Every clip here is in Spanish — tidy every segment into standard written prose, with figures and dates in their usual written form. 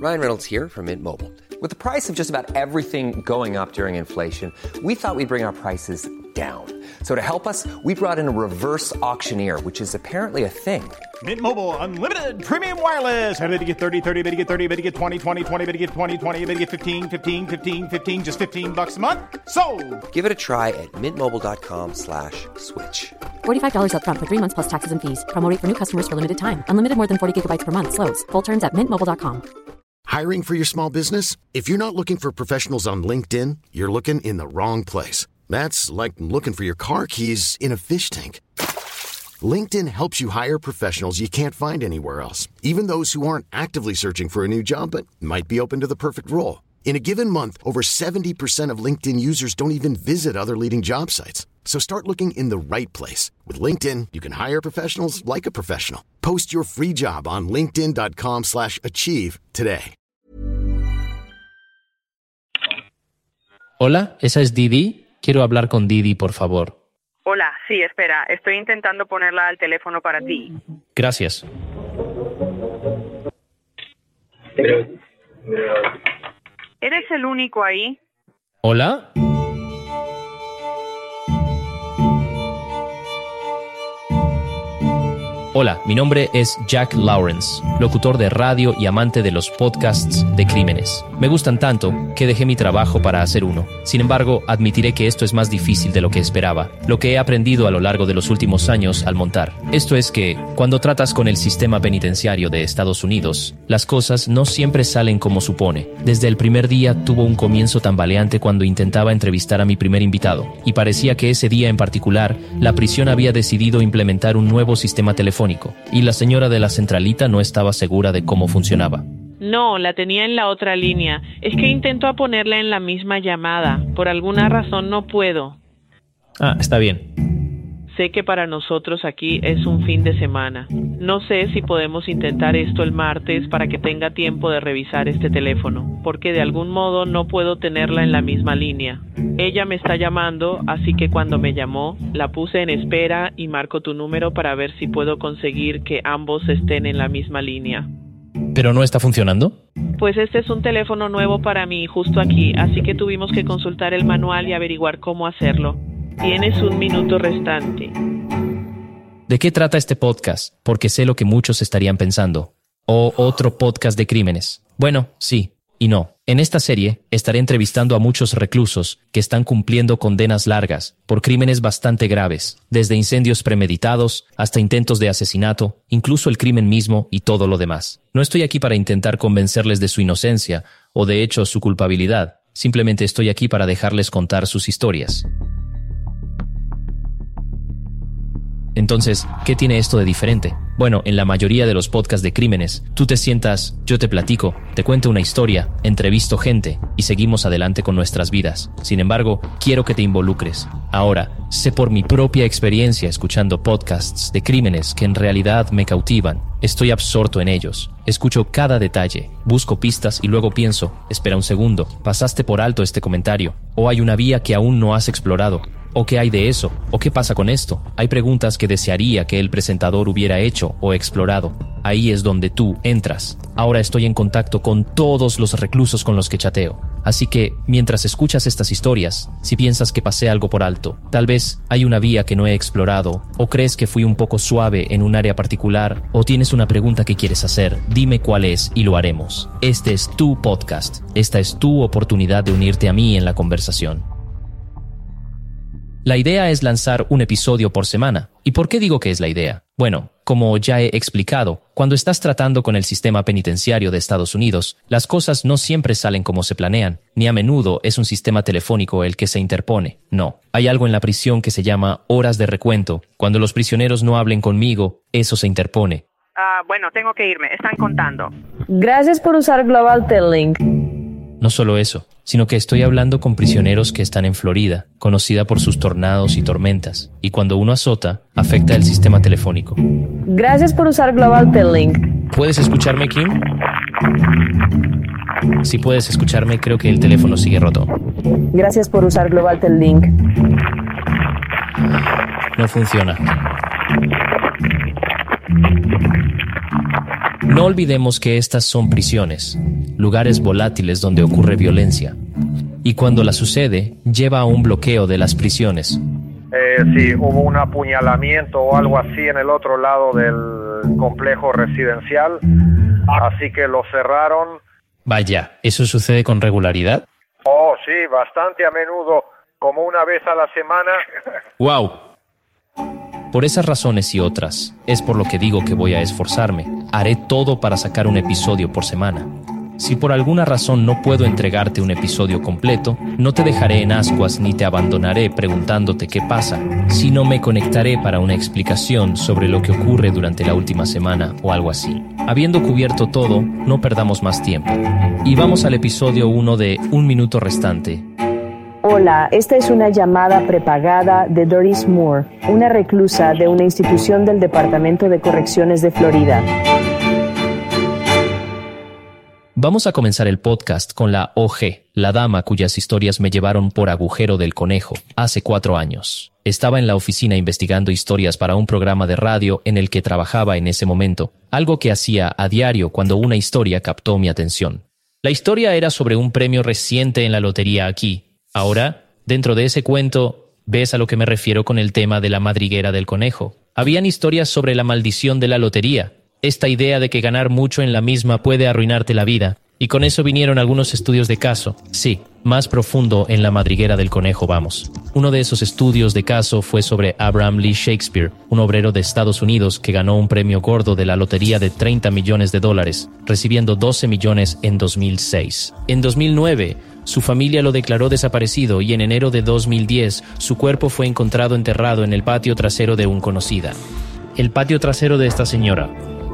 Ryan Reynolds here from Mint Mobile. With the price of just about everything going up during inflation, we thought we'd bring our prices down. So to help us, we brought in a reverse auctioneer, which is apparently a thing. Mint Mobile Unlimited Premium Wireless. How to get 30, 30, how to get 30, how to get 20, 20, 20, how to get 20, 20, how to get 15, 15, 15, 15, just $15 a month? Sold! Give it a try at mintmobile.com/switch. $45 up front for 3 months plus taxes and fees. Promo rate for new customers for limited time. Unlimited more than 40 gigabytes per month. Slows full terms at mintmobile.com. Hiring for your small business? If you're not looking for professionals on LinkedIn, you're looking in the wrong place. That's like looking for your car keys in a fish tank. LinkedIn helps you hire professionals you can't find anywhere else, even those who aren't actively searching for a new job but might be open to the perfect role. In a given month, over 70% of LinkedIn users don't even visit other leading job sites. So start looking in the right place. With LinkedIn, you can hire professionals like a professional. Post your free job on linkedin.com/achieve today. Hola, ¿esa es Didi? Quiero hablar con Didi, por favor. Hola, sí, espera, estoy intentando ponerla al teléfono para ti. Gracias. ¿Eres el único ahí? ¿Hola? Hola, mi nombre es Jack Lawrence, locutor de radio y amante de los podcasts de crímenes. Me gustan tanto que dejé mi trabajo para hacer uno. Sin embargo, admitiré que esto es más difícil de lo que esperaba, lo que he aprendido a lo largo de los últimos años al montar. Esto es que, cuando tratas con el sistema penitenciario de Estados Unidos, las cosas no siempre salen como supone. Desde el primer día tuvo un comienzo tambaleante cuando intentaba entrevistar a mi primer invitado, y parecía que ese día en particular, la prisión había decidido implementar un nuevo sistema telefónico, y la señora de la centralita no estaba segura de cómo funcionaba. No, la tenía en la otra línea. Es que intento a ponerla en la misma llamada. Por alguna razón no puedo. Ah, está bien. Sé que para nosotros aquí es un fin de semana. No sé si podemos intentar esto el martes para que tenga tiempo de revisar este teléfono, porque de algún modo no puedo tenerla en la misma línea. Ella me está llamando, así que cuando me llamó, la puse en espera y marco tu número para ver si puedo conseguir que ambos estén en la misma línea. ¿Pero no está funcionando? Pues este es un teléfono nuevo para mí, justo aquí, así que tuvimos que consultar el manual y averiguar cómo hacerlo. Tienes un minuto restante. ¿De qué trata este podcast? Porque sé lo que muchos estarían pensando. ¿O otro podcast de crímenes? Bueno, sí y no. En esta serie estaré entrevistando a muchos reclusos que están cumpliendo condenas largas por crímenes bastante graves, desde incendios premeditados hasta intentos de asesinato, incluso el crimen mismo y todo lo demás. No estoy aquí para intentar convencerles de su inocencia o de hecho su culpabilidad. Simplemente estoy aquí para dejarles contar sus historias. Entonces, ¿qué tiene esto de diferente? Bueno, en la mayoría de los podcasts de crímenes, tú te sientas, yo te platico, te cuento una historia, entrevisto gente y seguimos adelante con nuestras vidas. Sin embargo, quiero que te involucres. Ahora, sé por mi propia experiencia escuchando podcasts de crímenes que en realidad me cautivan. Estoy absorto en ellos. Escucho cada detalle, busco pistas y luego pienso, espera un segundo, pasaste por alto este comentario, o hay una vía que aún no has explorado. ¿O qué hay de eso? ¿O qué pasa con esto? Hay preguntas que desearía que el presentador hubiera hecho o explorado. Ahí es donde tú entras. Ahora estoy en contacto con todos los reclusos con los que chateo. Así que, mientras escuchas estas historias, si piensas que pasé algo por alto, tal vez hay una vía que no he explorado, o crees que fui un poco suave en un área particular, o tienes una pregunta que quieres hacer, dime cuál es y lo haremos. Este es tu podcast. Esta es tu oportunidad de unirte a mí en la conversación. La idea es lanzar un episodio por semana. ¿Y por qué digo que es la idea? Bueno, como ya he explicado, cuando estás tratando con el sistema penitenciario de Estados Unidos, las cosas no siempre salen como se planean, ni a menudo es un sistema telefónico el que se interpone. No, hay algo en la prisión que se llama horas de recuento. Cuando los prisioneros no hablen conmigo, eso se interpone. Bueno, tengo que irme, están contando. Gracias por usar Global Tel-Link. No solo eso, sino que estoy hablando con prisioneros que están en Florida, conocida por sus tornados y tormentas, y cuando uno azota, afecta el sistema telefónico. Gracias por usar Global Tel-Link. ¿Puedes escucharme, Kim? Si puedes escucharme, creo que el teléfono sigue roto. Gracias por usar Global Tel-Link. No funciona. No olvidemos que estas son prisiones. lugares volátiles donde ocurre violencia. Y cuando la sucede, lleva a un bloqueo de las prisiones. Sí, hubo un apuñalamiento o algo así en el otro lado del complejo residencial, así que lo cerraron. Vaya, ¿eso sucede con regularidad? Oh, sí, bastante a menudo, como una vez a la semana. ¡Wow! Por esas razones y otras, es por lo que digo que voy a esforzarme. Haré todo para sacar un episodio por semana. Si por alguna razón no puedo entregarte un episodio completo, no te dejaré en ascuas ni te abandonaré preguntándote qué pasa, sino me conectaré para una explicación sobre lo que ocurre durante la última semana o algo así. Habiendo cubierto todo, no perdamos más tiempo. Y vamos al episodio 1 de Un Minuto Restante. Hola, esta es una llamada prepagada de Doris Moore, una reclusa de una institución del Departamento de Correcciones de Florida. Vamos a comenzar el podcast con la OG, la dama cuyas historias me llevaron por agujero del conejo, hace 4 años. Estaba en la oficina investigando historias para un programa de radio en el que trabajaba en ese momento, algo que hacía a diario cuando una historia captó mi atención. La historia era sobre un premio reciente en la lotería aquí. Ahora, dentro de ese cuento, ves a lo que me refiero con el tema de la madriguera del conejo. Habían historias sobre la maldición de la lotería, esta idea de que ganar mucho en la misma puede arruinarte la vida, y con eso vinieron algunos estudios de caso. Sí, más profundo en la madriguera del conejo vamos. Uno de esos estudios de caso fue sobre Abraham Lee Shakespeare, un obrero de Estados Unidos que ganó un premio gordo de la lotería de $30 millones, recibiendo 12 millones en 2006. En 2009, su familia lo declaró desaparecido y en enero de 2010, su cuerpo fue encontrado enterrado en el patio trasero de un conocida. El patio trasero de esta señora.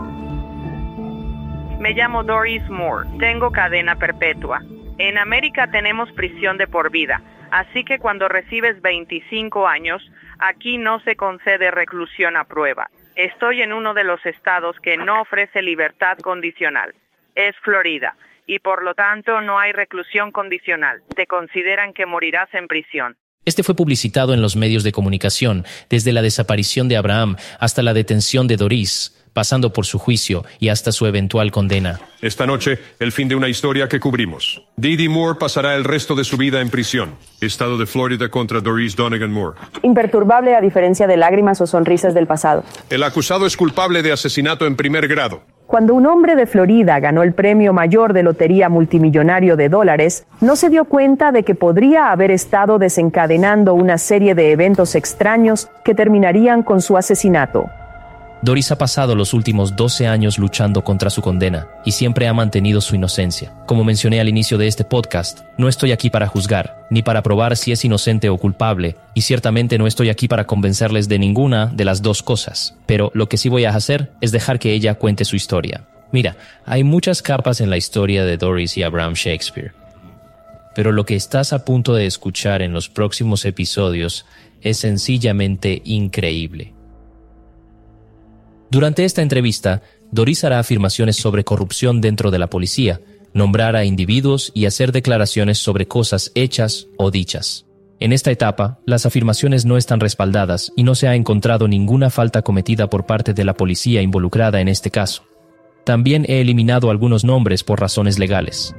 Me llamo Doris Moore, tengo cadena perpetua. En América tenemos prisión de por vida, así que cuando recibes 25 años, aquí no se concede reclusión a prueba. Estoy en uno de los estados que no ofrece libertad condicional. Es Florida, y por lo tanto no hay reclusión condicional. Te consideran que morirás en prisión. Este fue publicitado en los medios de comunicación, desde la desaparición de Abraham hasta la detención de Doris, pasando por su juicio y hasta su eventual condena. Esta noche, el fin de una historia que cubrimos. Dee Moore pasará el resto de su vida en prisión. Estado de Florida contra Doris Donegan Moore. Imperturbable a diferencia de lágrimas o sonrisas del pasado. El acusado es culpable de asesinato en primer grado. Cuando un hombre de Florida ganó el premio mayor de lotería multimillonario de dólares, no se dio cuenta de que podría haber estado desencadenando una serie de eventos extraños que terminarían con su asesinato. Doris ha pasado los últimos 12 años luchando contra su condena y siempre ha mantenido su inocencia. Como mencioné al inicio de este podcast, no estoy aquí para juzgar, ni para probar si es inocente o culpable, y ciertamente no estoy aquí para convencerles de ninguna de las dos cosas. Pero lo que sí voy a hacer es dejar que ella cuente su historia. Mira, hay muchas capas en la historia de Doris y Abraham Shakespeare. Pero lo que estás a punto de escuchar en los próximos episodios es sencillamente increíble. Durante esta entrevista, Doris hará afirmaciones sobre corrupción dentro de la policía, nombrar a individuos y hacer declaraciones sobre cosas hechas o dichas. En esta etapa, las afirmaciones no están respaldadas y no se ha encontrado ninguna falta cometida por parte de la policía involucrada en este caso. También he eliminado algunos nombres por razones legales.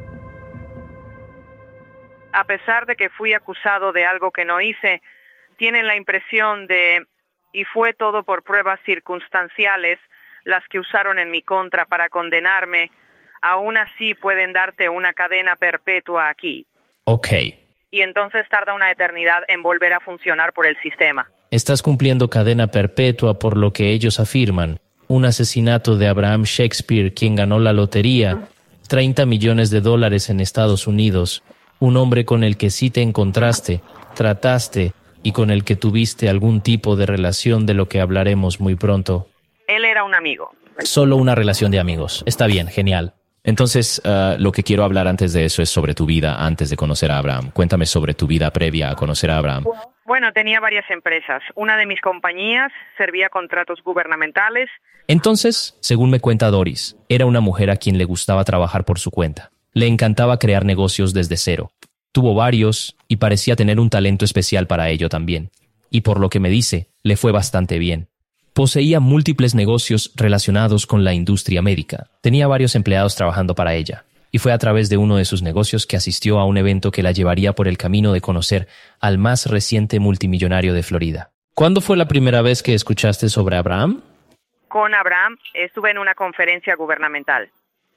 A pesar de que fui acusado de algo que no hice, tienen la impresión de... y fue todo por pruebas circunstanciales las que usaron en mi contra para condenarme, aún así pueden darte una cadena perpetua aquí. Ok. Y entonces tarda una eternidad en volver a funcionar por el sistema. Estás cumpliendo cadena perpetua por lo que ellos afirman. Un asesinato de Abraham Shakespeare, quien ganó la lotería, $30 millones en Estados Unidos. Un hombre con el que sí te encontraste, trataste y con el que tuviste algún tipo de relación de lo que hablaremos muy pronto. Él era un amigo. Solo una relación de amigos. Está bien, genial. Entonces, lo que quiero hablar antes de eso es sobre tu vida antes de conocer a Abraham. Cuéntame sobre tu vida previa a conocer a Abraham. Bueno, tenía varias empresas. Una de mis compañías servía contratos gubernamentales. Entonces, según me cuenta Doris, era una mujer a quien le gustaba trabajar por su cuenta. Le encantaba crear negocios desde cero. Tuvo varios y parecía tener un talento especial para ello también. Y por lo que me dice, le fue bastante bien. Poseía múltiples negocios relacionados con la industria médica. Tenía varios empleados trabajando para ella. y fue a través de uno de sus negocios que asistió a un evento que la llevaría por el camino de conocer al más reciente multimillonario de Florida. ¿Cuándo fue la primera vez que escuchaste sobre Abraham? Con Abraham estuve en una conferencia gubernamental.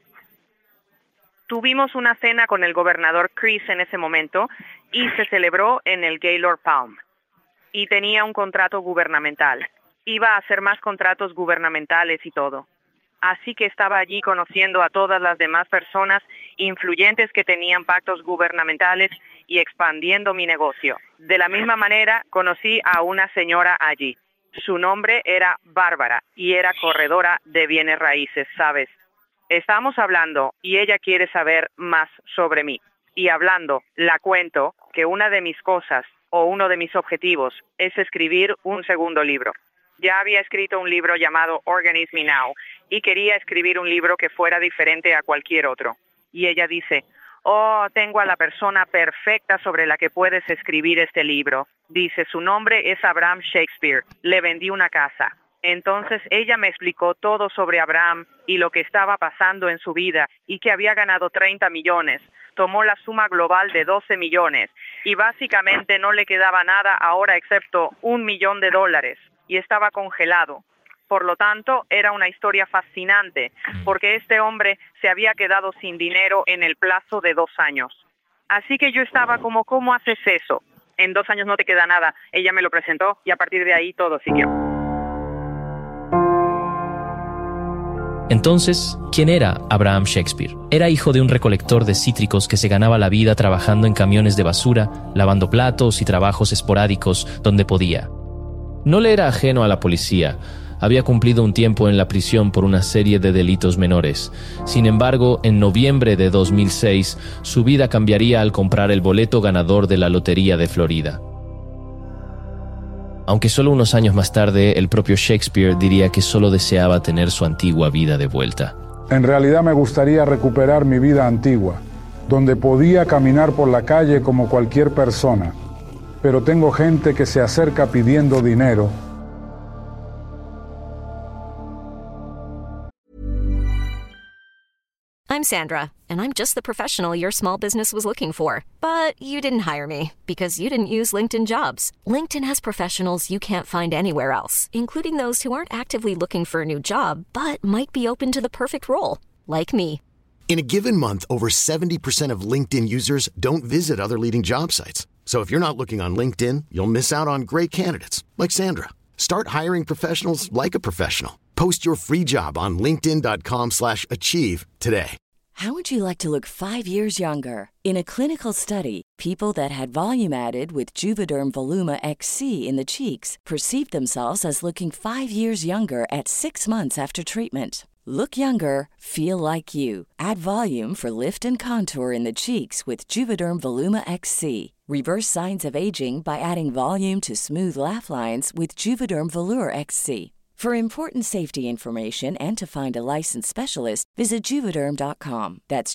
Tuvimos una cena con el gobernador Chris en ese momento y se celebró en el Gaylord Palm. Y tenía un contrato gubernamental. Iba a hacer más contratos gubernamentales y todo. Así que estaba allí conociendo a todas las demás personas influyentes que tenían pactos gubernamentales y expandiendo mi negocio. De la misma manera, conocí a una señora allí. Su nombre era Bárbara y era corredora de bienes raíces, ¿sabes? Estamos hablando y ella quiere saber más sobre mí. Y hablando, la cuento que una de mis cosas o uno de mis objetivos es escribir un segundo libro. Ya había escrito un libro llamado Organize Me Now y quería escribir un libro que fuera diferente a cualquier otro. Y ella dice, oh, tengo a la persona perfecta sobre la que puedes escribir este libro. Dice, su nombre es Abraham Shakespeare. Le vendí una casa. Entonces ella me explicó todo sobre Abraham y lo que estaba pasando en su vida y que había ganado 30 millones. Tomó la suma global de 12 millones y básicamente no le quedaba nada ahora excepto $1 millón y estaba congelado. Por lo tanto, era una historia fascinante porque este hombre se había quedado sin dinero en el plazo de 2 años. Así que yo estaba como, ¿cómo haces eso? En 2 años no te queda nada. Ella me lo presentó y a partir de ahí todo siguió. Entonces, ¿quién era Abraham Shakespeare? Era hijo de un recolector de cítricos que se ganaba la vida trabajando en camiones de basura, lavando platos y trabajos esporádicos donde podía. No le era ajeno a la policía. Había cumplido un tiempo en la prisión por una serie de delitos menores. Sin embargo, en noviembre de 2006, su vida cambiaría al comprar el boleto ganador de la Lotería de Florida. Aunque solo unos años más tarde, el propio Shakespeare diría que solo deseaba tener su antigua vida de vuelta. En realidad me gustaría recuperar mi vida antigua, donde podía caminar por la calle como cualquier persona, pero tengo gente que se acerca pidiendo dinero. I'm Sandra, and I'm just the professional your small business was looking for. But you didn't hire me because you didn't use LinkedIn Jobs. LinkedIn has professionals you can't find anywhere else, including those who aren't actively looking for a new job, but might be open to the perfect role, like me. In a given month, over 70% of LinkedIn users don't visit other leading job sites. So if you're not looking on LinkedIn, you'll miss out on great candidates like Sandra. Start hiring professionals like a professional. Post your free job on linkedin.com/achieve today. How would you like to look 5 years younger? In a clinical study, people that had volume added with Juvederm Voluma XC in the cheeks perceived themselves as looking 5 years younger at 6 months after treatment. Look younger, feel like you. Add volume for lift and contour in the cheeks with Juvederm Voluma XC. Reverse signs of aging by adding volume to smooth laugh lines with Juvederm Volure XC. For important safety information and to find a licensed specialist, visit Juvederm.com. That's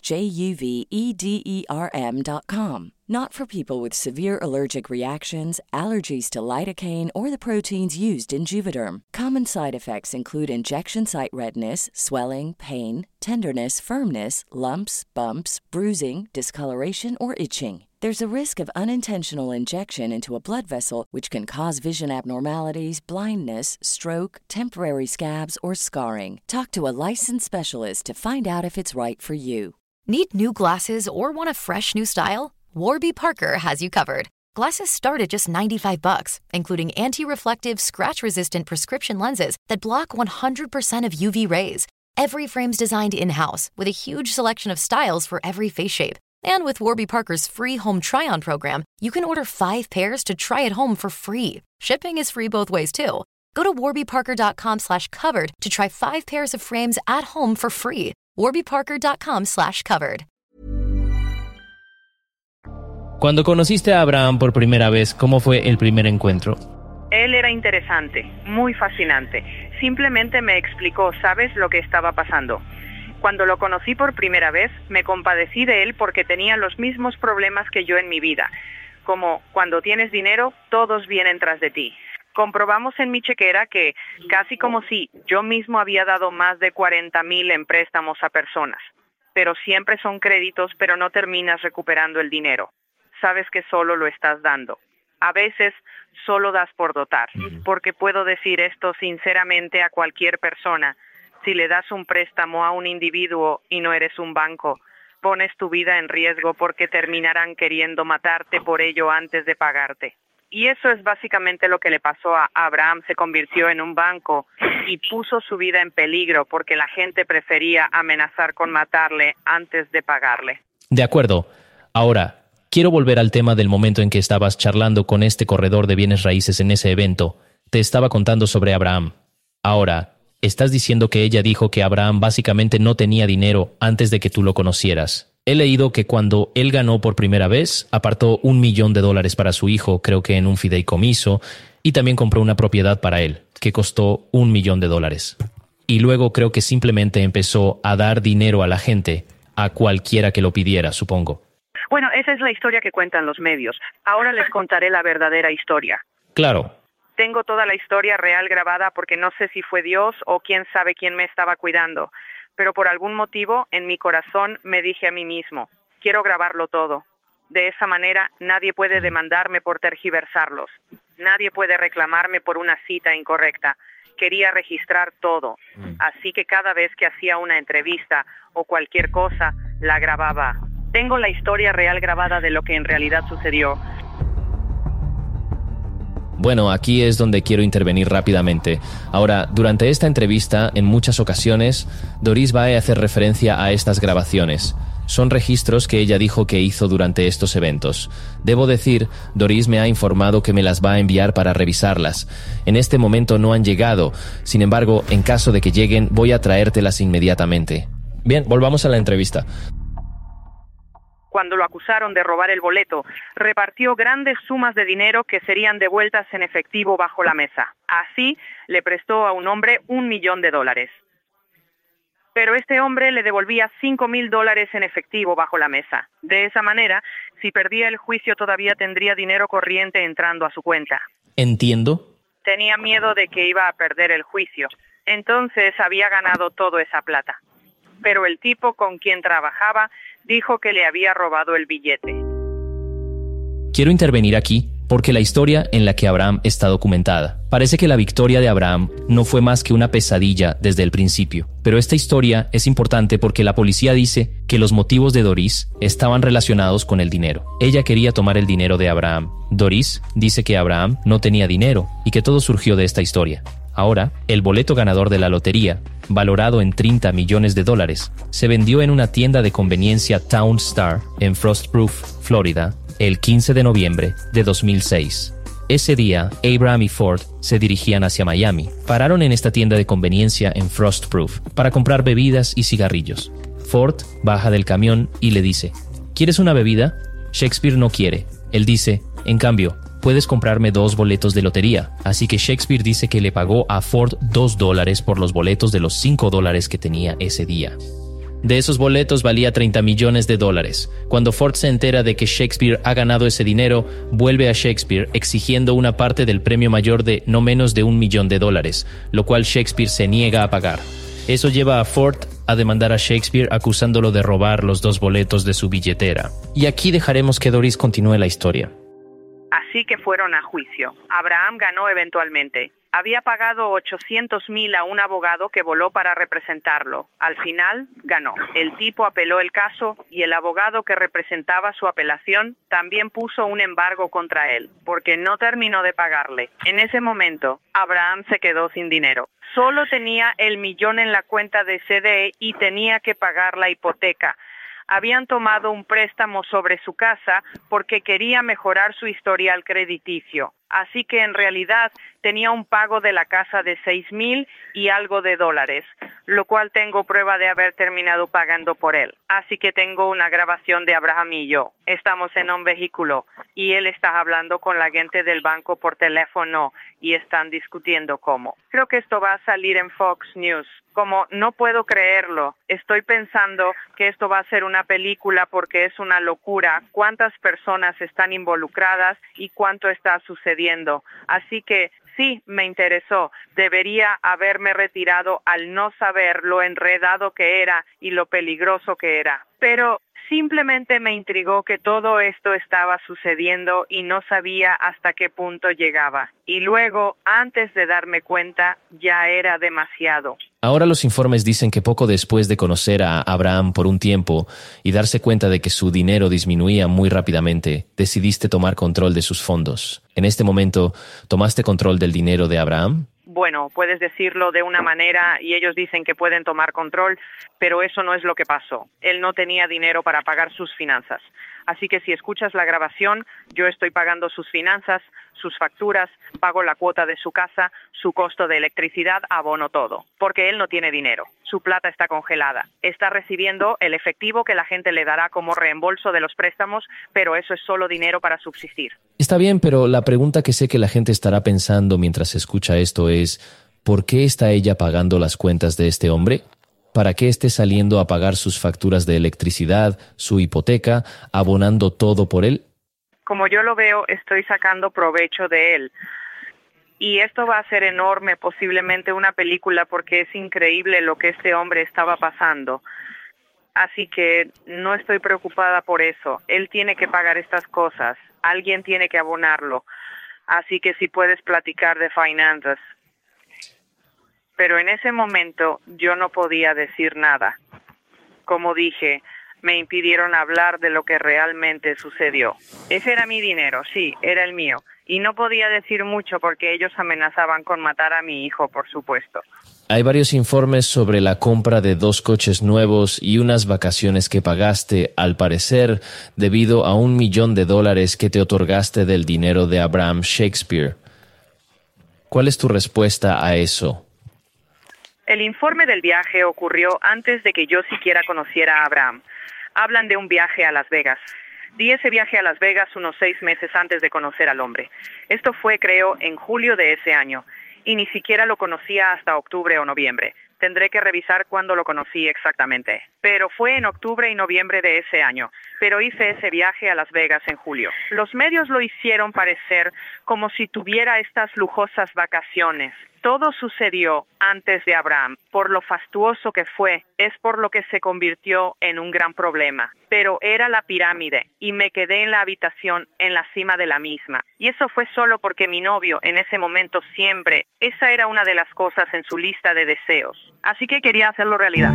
JUVEDERM.com. Not for people with severe allergic reactions, allergies to lidocaine, or the proteins used in Juvederm. Common side effects include injection site redness, swelling, pain, tenderness, firmness, lumps, bumps, bruising, discoloration, or itching. There's a risk of unintentional injection into a blood vessel, which can cause vision abnormalities, blindness, stroke, temporary scabs, or scarring. Talk to a licensed specialist to find out if it's right for you. Need new glasses or want a fresh new style? Warby Parker has you covered. Glasses start at just $95, including anti-reflective, scratch-resistant prescription lenses that block 100% of UV rays. Every frame's designed in-house with a huge selection of styles for every face shape. And with Warby Parker's free home try-on program, you can order 5 pairs to try at home for free. Shipping is free both ways, too. Go to warbyparker.com/covered to try 5 pairs of frames at home for free. warbyparker.com/covered. Cuando conociste a Abraham por primera vez, ¿cómo fue el primer encuentro? Él era interesante, muy fascinante. Simplemente me explicó, ¿sabes lo que estaba pasando? Cuando lo conocí por primera vez, me compadecí de él porque tenía los mismos problemas que yo en mi vida. Como cuando tienes dinero, todos vienen tras de ti. Comprobamos en mi chequera que, casi como si yo mismo había dado más de 40,000 en préstamos a personas. pero siempre son créditos, pero no terminas recuperando el dinero. Sabes que solo lo estás dando. A veces solo das por dotar, porque puedo decir esto sinceramente a cualquier persona. Si le das un préstamo a un individuo y no eres un banco, pones tu vida en riesgo porque terminarán queriendo matarte por ello antes de pagarte. Y eso es básicamente lo que le pasó a Abraham. Se convirtió en un banco y puso su vida en peligro porque la gente prefería amenazar con matarle antes de pagarle. De acuerdo. Ahora, quiero volver al tema del momento en que estabas charlando con este corredor de bienes raíces en ese evento. Te estaba contando sobre Abraham. Ahora, estás diciendo que ella dijo que Abraham básicamente no tenía dinero antes de que tú lo conocieras. He leído que cuando él ganó por primera vez, apartó $1 millón para su hijo, creo que en un fideicomiso, y también compró una propiedad para él, que costó $1 millón. Y luego creo que simplemente empezó a dar dinero a la gente, a cualquiera que lo pidiera, supongo. Bueno, esa es la historia que cuentan los medios. Ahora les contaré la verdadera historia. Claro. Tengo toda la historia real grabada porque no sé si fue Dios o quién sabe quién me estaba cuidando. Pero por algún motivo, en mi corazón me dije a mí mismo, quiero grabarlo todo. De esa manera, nadie puede demandarme por tergiversarlos. Nadie puede reclamarme por una cita incorrecta. Quería registrar todo. Así que cada vez que hacía una entrevista o cualquier cosa, la grababa. Tengo la historia real grabada de lo que en realidad sucedió. Bueno, aquí es donde quiero intervenir rápidamente. Ahora, durante esta entrevista, en muchas ocasiones, Doris va a hacer referencia a estas grabaciones. Son registros que ella dijo que hizo durante estos eventos. Debo decir, Doris me ha informado que me las va a enviar para revisarlas. En este momento no han llegado. Sin embargo, en caso de que lleguen, voy a traértelas inmediatamente. Bien, volvamos a la entrevista. Cuando lo acusaron de robar el boleto, repartió grandes sumas de dinero que serían devueltas en efectivo bajo la mesa. Así, le prestó a un hombre $1 millón. Pero este hombre le devolvía $5,000 en efectivo bajo la mesa. De esa manera, si perdía el juicio todavía tendría dinero corriente entrando a su cuenta. ¿Entiendo? Tenía miedo de que iba a perder el juicio. Entonces había ganado toda esa plata. Pero el tipo con quien trabajaba dijo que le había robado el billete. Quiero intervenir aquí porque la historia en la que Abraham está documentada. Parece que la victoria de Abraham no fue más que una pesadilla desde el principio. Pero esta historia es importante porque la policía dice que los motivos de Doris estaban relacionados con el dinero. Ella quería tomar el dinero de Abraham. Doris dice que Abraham no tenía dinero y que todo surgió de esta historia. Ahora, el boleto ganador de la lotería, valorado en $30 millones, se vendió en una tienda de conveniencia Town Star en Frostproof, Florida, el 15 de noviembre de 2006. Ese día, Abraham y Ford se dirigían hacia Miami. Pararon en esta tienda de conveniencia en Frostproof para comprar bebidas y cigarrillos. Ford baja del camión y le dice, ¿quieres una bebida? Shakespeare no quiere. Él dice, en cambio, puedes comprarme 2 boletos de lotería. Así que Shakespeare dice que le pagó a Ford $2 por los boletos de los $5 que tenía ese día. De esos boletos valía $30 millones. Cuando Ford se entera de que Shakespeare ha ganado ese dinero, vuelve a Shakespeare exigiendo una parte del premio mayor de no menos de $1 millón, lo cual Shakespeare se niega a pagar. Eso lleva a Ford a demandar a Shakespeare acusándolo de robar los 2 boletos de su billetera. Y aquí dejaremos que Doris continúe la historia. Así que fueron a juicio. Abraham ganó eventualmente. Había pagado $800,000 a un abogado que voló para representarlo. Al final, ganó. El tipo apeló el caso y el abogado que representaba su apelación también puso un embargo contra él, porque no terminó de pagarle. En ese momento, Abraham se quedó sin dinero. Solo tenía el millón en la cuenta de CDE y tenía que pagar la hipoteca. Habían tomado un préstamo sobre su casa porque quería mejorar su historial crediticio. Así que en realidad tenía un pago de la casa de $6,000 y algo de dólares, lo cual tengo prueba de haber terminado pagando por él. Así que tengo una grabación de Abraham y yo. Estamos en un vehículo y él está hablando con la gente del banco por teléfono y están discutiendo cómo. Creo que esto va a salir en Fox News. Como no puedo creerlo, estoy pensando que esto va a ser una película porque es una locura. ¿Cuántas personas están involucradas y cuánto está sucediendo? Así que sí, me interesó. Debería haberme retirado al no saber lo enredado que era y lo peligroso que era. Pero simplemente me intrigó que todo esto estaba sucediendo y no sabía hasta qué punto llegaba. Y luego, antes de darme cuenta, ya era demasiado. Ahora los informes dicen que poco después de conocer a Abraham por un tiempo y darse cuenta de que su dinero disminuía muy rápidamente, decidiste tomar control de sus fondos. En este momento, ¿tomaste control del dinero de Abraham? Bueno, puedes decirlo de una manera y ellos dicen que pueden tomar control, pero eso no es lo que pasó. Él no tenía dinero para pagar sus finanzas. Así que si escuchas la grabación, yo estoy pagando sus finanzas, sus facturas, pago la cuota de su casa, su costo de electricidad, abono todo. Porque él no tiene dinero. Su plata está congelada. Está recibiendo el efectivo que la gente le dará como reembolso de los préstamos, pero eso es solo dinero para subsistir. Está bien, pero la pregunta que sé que la gente estará pensando mientras escucha esto es ¿por qué está ella pagando las cuentas de este hombre? ¿Para qué esté saliendo a pagar sus facturas de electricidad, su hipoteca, abonando todo por él? Como yo lo veo, estoy sacando provecho de él. Y esto va a ser enorme, posiblemente una película, porque es increíble lo que este hombre estaba pasando. Así que no estoy preocupada por eso. Él tiene que pagar estas cosas. Alguien tiene que abonarlo. Así que si puedes platicar de finanzas. Pero en ese momento yo no podía decir nada. Como dije, me impidieron hablar de lo que realmente sucedió. Ese era mi dinero, sí, era el mío. Y no podía decir mucho porque ellos amenazaban con matar a mi hijo, por supuesto. Hay varios informes sobre la compra de 2 coches nuevos y unas vacaciones que pagaste, al parecer, debido a $1 millón que te otorgaste del dinero de Abraham Shakespeare. ¿Cuál es tu respuesta a eso? El informe del viaje ocurrió antes de que yo siquiera conociera a Abraham. Hablan de un viaje a Las Vegas. Di ese viaje a Las Vegas unos 6 meses antes de conocer al hombre. Esto fue, creo, en julio de ese año. Y ni siquiera lo conocía hasta octubre o noviembre. Tendré que revisar cuándo lo conocí exactamente. Pero fue en octubre y noviembre de ese año. Pero hice ese viaje a Las Vegas en julio. Los medios lo hicieron parecer como si tuviera estas lujosas vacaciones. Todo sucedió antes de Abraham. Por lo fastuoso que fue, es por lo que se convirtió en un gran problema. Pero era la pirámide y me quedé en la habitación en la cima de la misma. Y eso fue solo porque mi novio en ese momento siempre, esa era una de las cosas en su lista de deseos. Así que quería hacerlo realidad.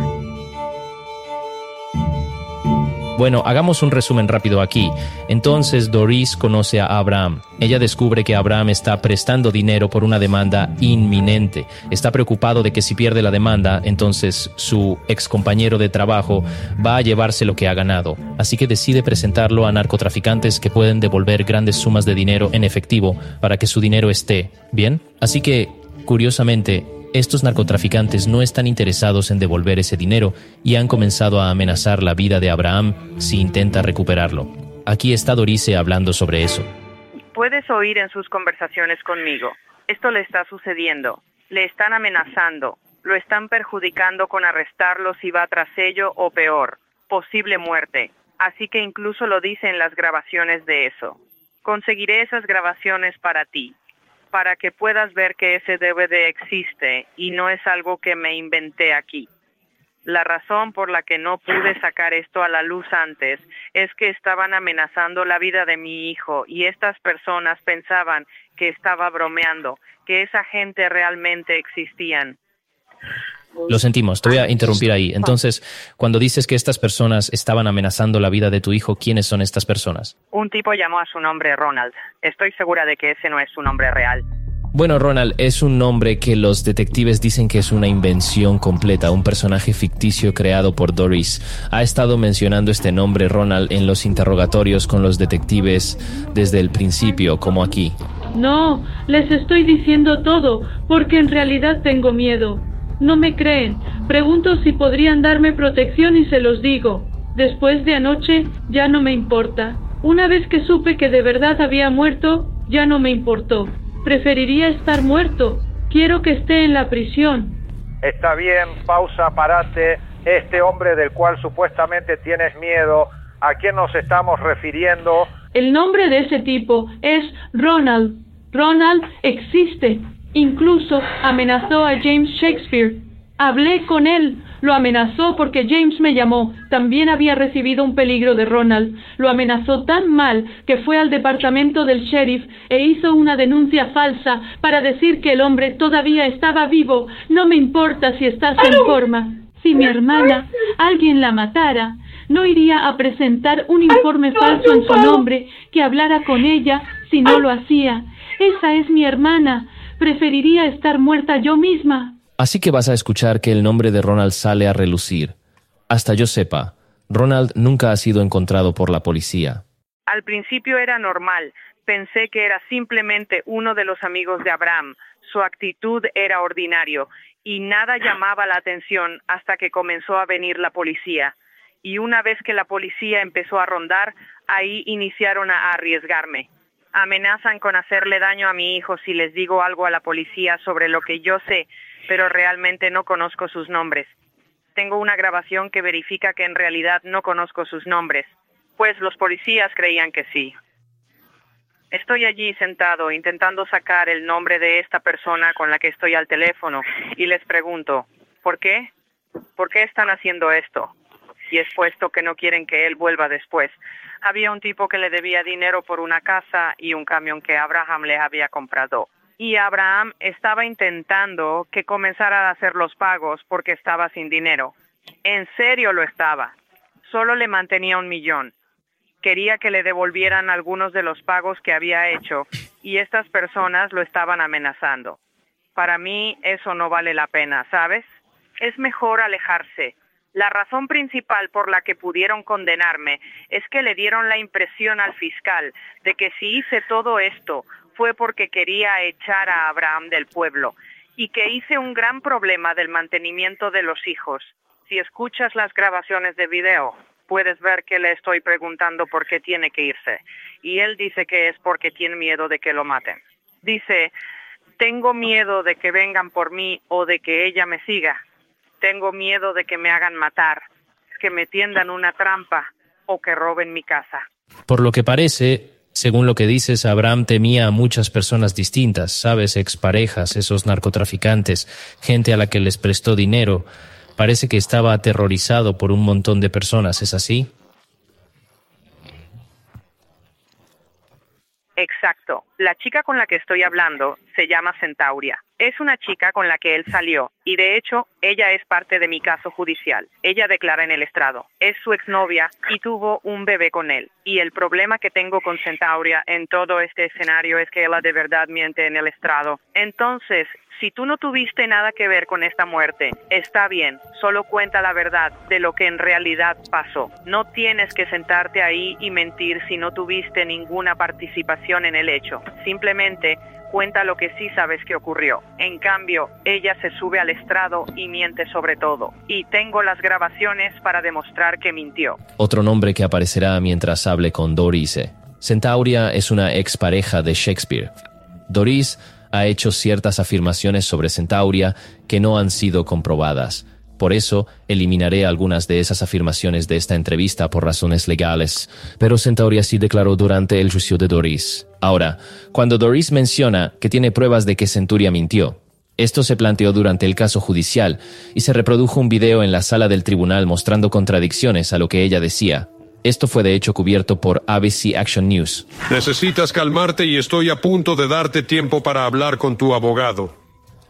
Bueno, hagamos un resumen rápido aquí. Entonces Doris conoce a Abraham. Ella descubre que Abraham está prestando dinero por una demanda inminente. Está preocupado de que si pierde la demanda, entonces su ex compañero de trabajo va a llevarse lo que ha ganado. Así que decide presentarlo a narcotraficantes que pueden devolver grandes sumas de dinero en efectivo para que su dinero esté bien. Así que, curiosamente, estos narcotraficantes no están interesados en devolver ese dinero y han comenzado a amenazar la vida de Abraham si intenta recuperarlo. Aquí está Dorice hablando sobre eso. Puedes oír en sus conversaciones conmigo. Esto le está sucediendo. Le están amenazando. Lo están perjudicando con arrestarlo si va tras ello o peor, posible muerte. Así que incluso lo dice en las grabaciones de eso. Conseguiré esas grabaciones para ti, para que puedas ver que ese DVD existe y no es algo que me inventé aquí. La razón por la que no pude sacar esto a la luz antes es que estaban amenazando la vida de mi hijo y estas personas pensaban que estaba bromeando, que esa gente realmente existían. Lo sentimos, te voy a interrumpir ahí. Entonces, cuando dices que estas personas estaban amenazando la vida de tu hijo, ¿quiénes son estas personas? Un tipo llamó a su nombre Ronald. Estoy segura de que ese no es su nombre real. Bueno, Ronald es un nombre que los detectives dicen que es una invención completa, un personaje ficticio creado por Doris. Ha estado mencionando este nombre Ronald en los interrogatorios con los detectives desde el principio, como aquí. No, les estoy diciendo todo, porque en realidad tengo miedo. No me creen. Pregunto si podrían darme protección y se los digo. Después de anoche, ya no me importa. Una vez que supe que de verdad había muerto, ya no me importó. Preferiría estar muerto. Quiero que esté en la prisión. Está bien, pausa, parate. Este hombre del cual supuestamente tienes miedo, ¿a quién nos estamos refiriendo? El nombre de ese tipo es Ronald. Ronald existe. Incluso amenazó a James Shakespeare. Hablé con él. Lo amenazó porque James me llamó. También había recibido un peligro de Ronald. Lo amenazó tan mal que fue al departamento del sheriff e hizo una denuncia falsa para decir que el hombre todavía estaba vivo. No me importa si estás en forma. Si mi hermana, alguien la matara, no iría a presentar un informe falso en su nombre que hablara con ella si no lo hacía. Esa es mi hermana. Preferiría estar muerta yo misma. Así que vas a escuchar que el nombre de Ronald sale a relucir. Hasta yo sepa, Ronald nunca ha sido encontrado por la policía. Al principio era normal. Pensé que era simplemente uno de los amigos de Abraham. Su actitud era ordinario y nada llamaba la atención hasta que comenzó a venir la policía. Y una vez que la policía empezó a rondar, ahí iniciaron a arriesgarme. Amenazan con hacerle daño a mi hijo si les digo algo a la policía sobre lo que yo sé, pero realmente no conozco sus nombres. Tengo una grabación que verifica que en realidad no conozco sus nombres, pues los policías creían que sí. Estoy allí sentado intentando sacar el nombre de esta persona con la que estoy al teléfono y les pregunto, ¿por qué? ¿Por qué están haciendo esto? Y es puesto que no quieren que él vuelva después. Había un tipo que le debía dinero por una casa y un camión que Abraham le había comprado. Y Abraham estaba intentando que comenzara a hacer los pagos porque estaba sin dinero. En serio lo estaba. Solo le mantenía $1 millón. Quería que le devolvieran algunos de los pagos que había hecho y estas personas lo estaban amenazando. Para mí eso no vale la pena, ¿sabes? Es mejor alejarse. La razón principal por la que pudieron condenarme es que le dieron la impresión al fiscal de que si hice todo esto fue porque quería echar a Abraham del pueblo y que hice un gran problema del mantenimiento de los hijos. Si escuchas las grabaciones de video, puedes ver que le estoy preguntando por qué tiene que irse. Y él dice que es porque tiene miedo de que lo maten. Dice, tengo miedo de que vengan por mí o de que ella me siga. Tengo miedo de que me hagan matar, que me tiendan una trampa o que roben mi casa. Por lo que parece, según lo que dices, Abraham temía a muchas personas distintas, ¿sabes? Exparejas, esos narcotraficantes, gente a la que les prestó dinero. Parece que estaba aterrorizado por un montón de personas, ¿es así? Exacto. La chica con la que estoy hablando se llama Centauria. Es una chica con la que él salió y de hecho ella es parte de mi caso judicial. Ella declara en el estrado. Es su exnovia y tuvo un bebé con él. Y el problema que tengo con Centauria en todo este escenario es que ella de verdad miente en el estrado. Entonces, si tú no tuviste nada que ver con esta muerte, está bien, solo cuenta la verdad de lo que en realidad pasó. No tienes que sentarte ahí y mentir si no tuviste ninguna participación en el hecho. Simplemente cuenta lo que sí sabes que ocurrió. En cambio, ella se sube al estrado y miente sobre todo. Y tengo las grabaciones para demostrar que mintió. Otro nombre que aparecerá mientras hable con Doris. Centauria es una expareja de Shakespeare. Doris ha hecho ciertas afirmaciones sobre Centauria que no han sido comprobadas. Por eso, eliminaré algunas de esas afirmaciones de esta entrevista por razones legales. Pero Centauria sí declaró durante el juicio de Doris. Ahora, cuando Doris menciona que tiene pruebas de que Centauria mintió, esto se planteó durante el caso judicial y se reprodujo un video en la sala del tribunal mostrando contradicciones a lo que ella decía. Esto fue de hecho cubierto por ABC Action News. Necesitas calmarte y estoy a punto de darte tiempo para hablar con tu abogado.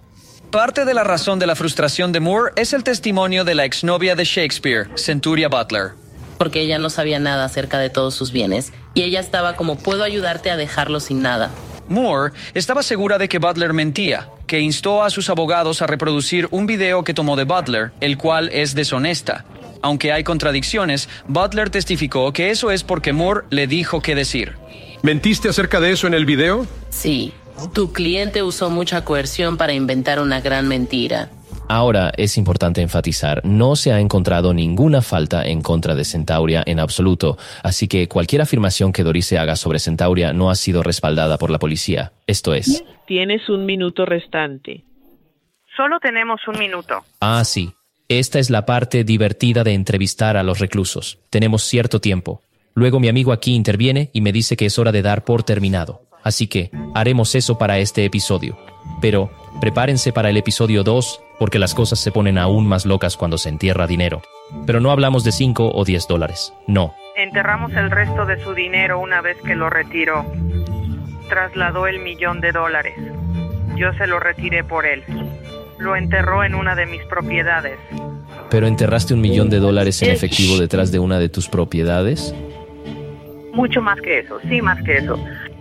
Parte de la razón de la frustración de Moore es el testimonio de la exnovia de Shakespeare, Centauria Butler. Porque ella no sabía nada acerca de todos sus bienes y ella estaba como, puedo ayudarte a dejarlo sin nada. Moore estaba segura de que Butler mentía, que instó a sus abogados a reproducir un video que tomó de Butler, el cual es deshonesta. Aunque hay contradicciones, Butler testificó que eso es porque Moore le dijo qué decir. ¿Mentiste acerca de eso en el video? Sí. Tu cliente usó mucha coerción para inventar una gran mentira. Ahora es importante enfatizar, no se ha encontrado ninguna falta en contra de Centauria en absoluto, así que cualquier afirmación que Doris haga sobre Centauria no ha sido respaldada por la policía. Esto es... Tienes 1 minuto restante. Solo tenemos 1 minuto. Ah, sí. Esta es la parte divertida de entrevistar a los reclusos. Tenemos cierto tiempo. Luego mi amigo aquí interviene y me dice que es hora de dar por terminado. Así que haremos eso para este episodio. Pero prepárense para el episodio 2 porque las cosas se ponen aún más locas cuando se entierra dinero. Pero no hablamos de 5 o 10 dólares, no. Enterramos el resto de su dinero una vez que lo retiró. Trasladó el $1,000,000. Yo se lo retiré por él. Lo enterró en una de mis propiedades. ¿Pero enterraste $1,000,000 en efectivo detrás de una de tus propiedades? Mucho más que eso, sí, más que eso.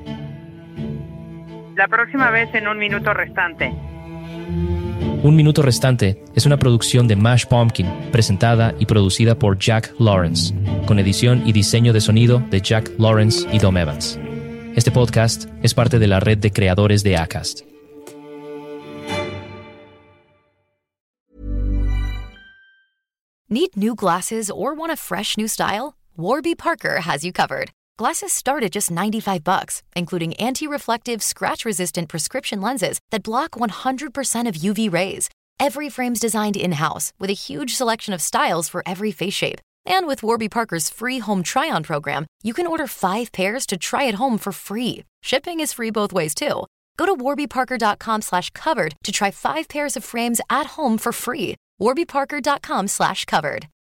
La próxima vez en Un Minuto Restante. Un Minuto Restante es una producción de Mash Pumpkin, presentada y producida por Jack Lawrence, con edición y diseño de sonido de Jack Lawrence y Dom Evans. Este podcast es parte de la red de creadores de Acast. Need new glasses or want a fresh new style? Warby Parker has you covered. Glasses start at just $95, including anti-reflective, scratch-resistant prescription lenses that block 100% of UV rays. Every frame's designed in-house with a huge selection of styles for every face shape. And with Warby Parker's free home try-on program, you can order 5 pairs to try at home for free. Shipping is free both ways, too. Go to warbyparker.com/covered to try 5 pairs of frames at home for free. warbyparker.com/covered.